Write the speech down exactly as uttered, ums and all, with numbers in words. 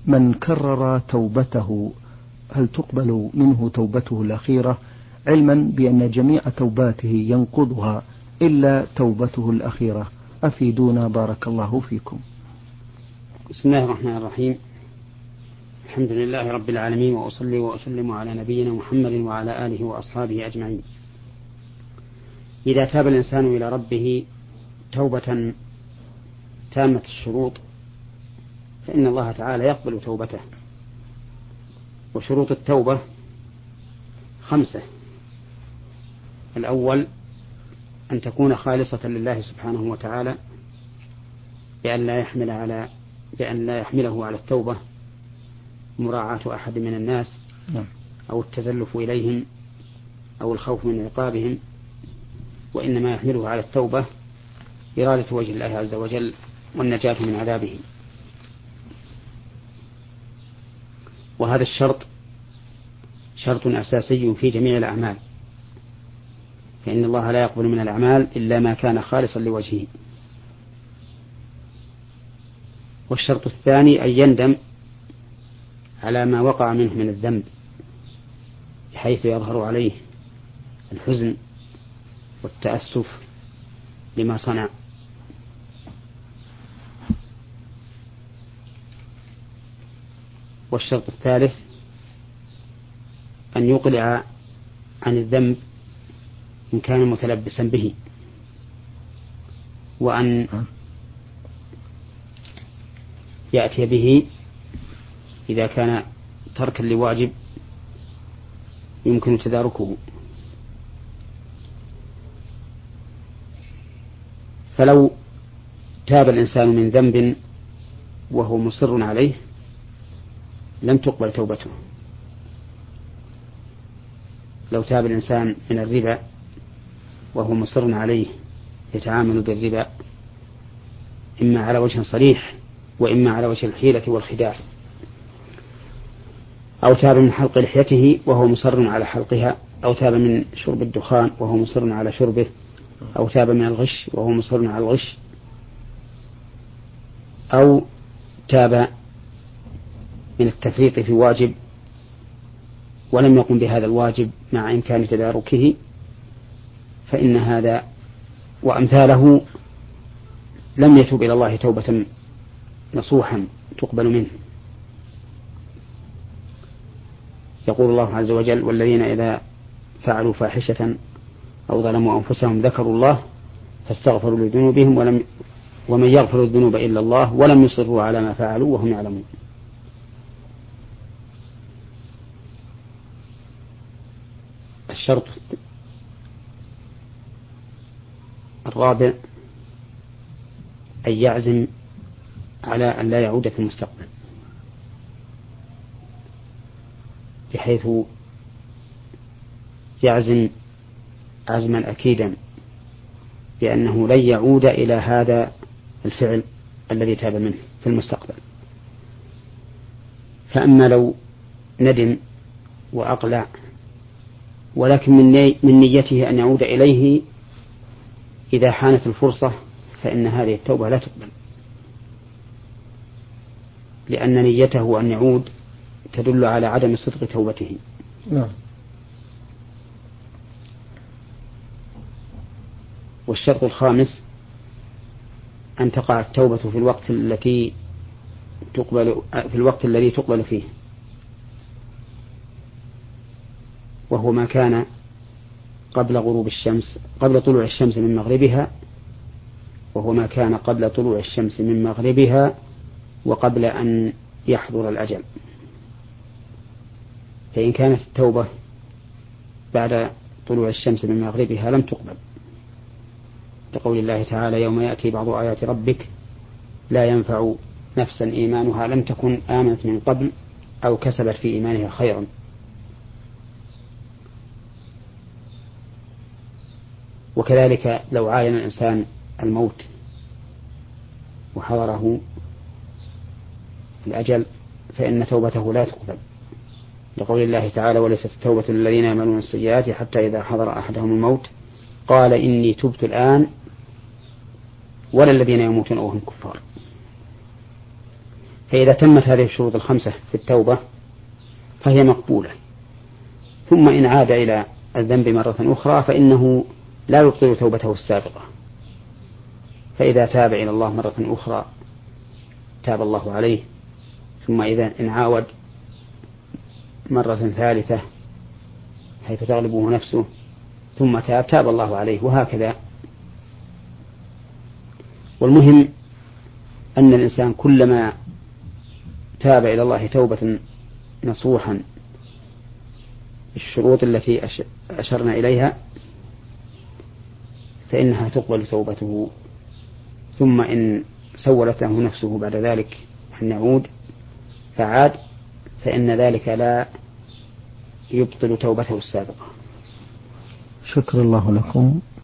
من كرر توبته هل تقبل منه توبته الأخيرة، علما بأن جميع توباته ينقضها إلا توبته الأخيرة؟ أفيدونا بارك الله فيكم. بسم الله الرحمن الرحيم. الحمد لله رب العالمين، وأصلي وأسلم على نبينا محمد وعلى آله وأصحابه أجمعين. إذا تاب الإنسان إلى ربه توبة تامة الشروط فإن الله تعالى يقبل توبته. وشروط التوبة خمسة: الأول أن تكون خالصة لله سبحانه وتعالى، بأن لا يحمل على بأن لا يحمله على التوبة مراعاة أحد من الناس أو التزلف إليهم أو الخوف من عقابهم، وإنما يحمله على التوبة إرادة وجه الله عز وجل والنجاة من عذابه. وهذا الشرط شرط أساسي في جميع الأعمال، فإن الله لا يقبل من الأعمال إلا ما كان خالصا لوجهه. والشرط الثاني أن يندم على ما وقع منه من الذنب بحيث يظهر عليه الحزن والتأسف لما صنع. والشرط الثالث أن يقلع عن الذنب إن كان متلبسا به، وأن يأتي به إذا كان تركا لواجب يمكن تداركه. فلو تاب الإنسان من ذنب وهو مصر عليه لم تقبل توبته. لو تاب الإنسان من الربا وهو مصر عليه يتعامل بالربا إما على وجه صريح وإما على وجه الحيلة والخداع، أو تاب من حلق لحيته وهو مصر على حلقها، أو تاب من شرب الدخان وهو مصر على شربه، أو تاب من الغش وهو مصر على الغش، أو تاب من التفريط في واجب ولم يقم بهذا الواجب مع إمكان تداركه، فإن هذا وأمثاله لم يتوب إلى الله توبة نصوحا تقبل منه. يقول الله عز وجل: والذين إذا فعلوا فاحشة أو ظلموا أنفسهم ذكروا الله فاستغفروا لذنوبهم ولم ومن يغفر الذنوب إلا الله ولم يصروا على ما فعلوا وهم يعلمون. الشرط الرابع أن يعزم على أن لا يعود في المستقبل، بحيث يعزم عزما أكيدا بأنه لن يعود إلى هذا الفعل الذي تاب منه في المستقبل. فأما لو ندم وأقلع ولكن من نيته أن يعود إليه إذا حانت الفرصة فإن هذه التوبة لا تقبل، لأن نيته أن يعود تدل على عدم صدق توبته. نعم. والشرط الخامس أن تقع التوبة في الوقت التي تقبل في الوقت الذي تقبل فيه، وهو ما كان قبل غروب الشمس قبل طلوع الشمس من مغربها وهو ما كان قبل طلوع الشمس من مغربها وقبل أن يحضر الأجل. فإن كانت التوبة بعد طلوع الشمس من مغربها لم تقبل، لقول الله تعالى: يوم يأتي بعض آيات ربك لا ينفع نفسا إيمانها لم تكن آمنت من قبل أو كسبت في إيمانها خيرا. وكذلك لو عاين الإنسان الموت وحضره الأجل فإن توبته لا تقبل، لقول الله تعالى: وليست التوبة للذين يعملون السيئات حتى إذا حضر أحدهم الموت قال إني تبت الآن ولا الذين يموتون وهم كفار. فإذا تمت هذه الشروط الخمسة في التوبة فهي مقبولة. ثم إن عاد إلى الذنب مرة أخرى فإنه لا يبطل توبته السابقة، فإذا تاب إلى الله مرة أخرى تاب الله عليه، ثم إذا إن عاود مرة ثالثة حيث تغلبه نفسه ثم تاب تاب الله عليه، وهكذا. والمهم أن الإنسان كلما تاب إلى الله توبة نصوحا الشروط التي أشرنا إليها فإنها تقبل توبته. ثم إن سولت له نفسه بعد ذلك أن يعود فعاد فإن ذلك لا يبطل توبته السابقة. شكر الله لكم.